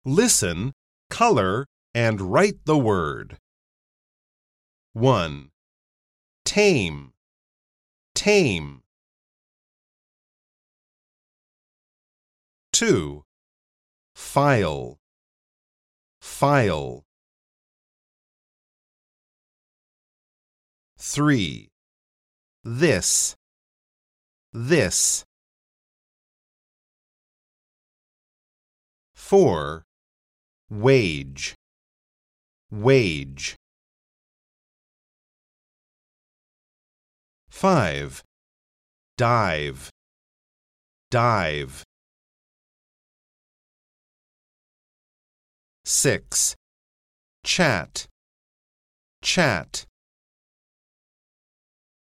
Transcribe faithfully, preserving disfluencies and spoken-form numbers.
Listen, color, and write the word. one. Tame, tame. two. File, file. three. This, this. four. Wage, wage. five. Dive, dive. six. Chat, chat.